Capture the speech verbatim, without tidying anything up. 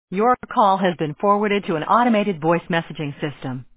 Your call has been forwarded to an automated voice messaging system.